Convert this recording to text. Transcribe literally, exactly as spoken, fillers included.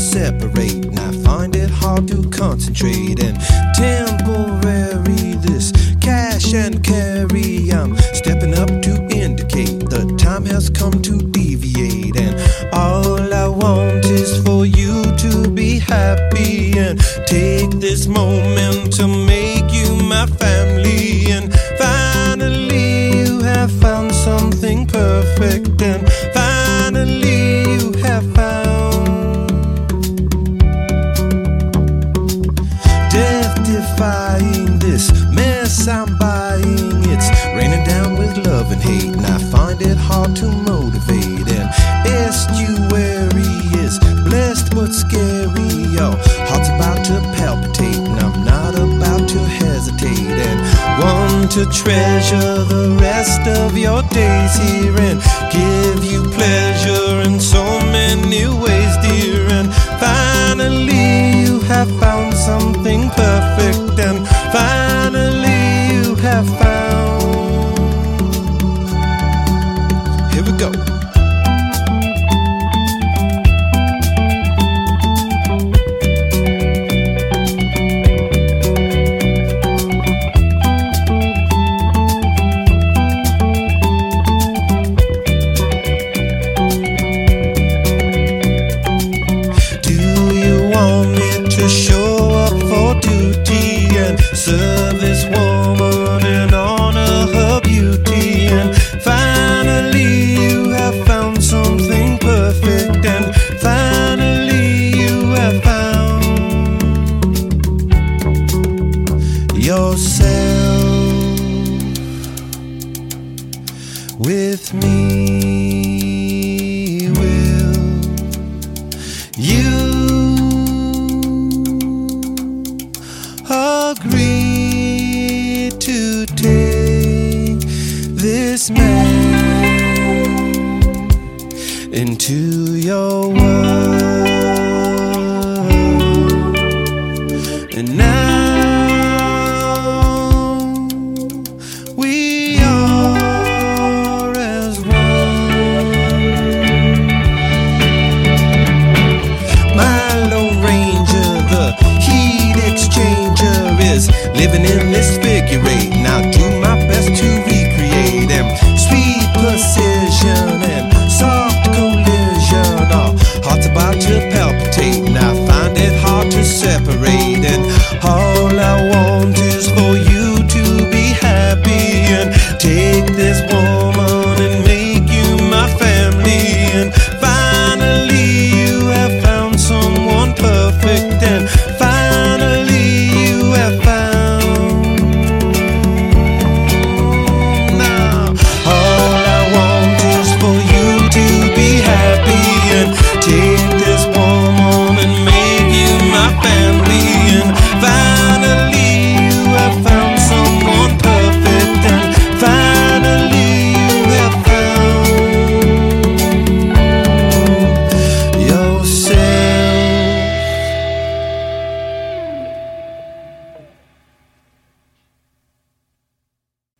separate, and I find it hard to concentrate. And temporary, this cash and carry, I'm stepping up to indicate the time has come to deviate. And all I want is for you to be happy, and take this moment to make you my family. And finally you have found something perfect, and finally you have found death-defying this mess I'm buying. It's raining down with love and hate, and I find it hard to motivate. And estuary is blessed but scary. Your heart's about to palpitate, and I'm not about to hesitate. And want to treasure the rest of your days here, and give you pleasure in so many ways, dear. And finally you have found something perfect, and finally you have found. Here we go. To show up for duty and serve this woman and honor her beauty. And finally you have found something perfect, and finally you have found yourself with me. Will you agree to take this man into your world? And now we are as one. My Lone Ranger, the heat exchanger, is living in this figure eight. Now do my best to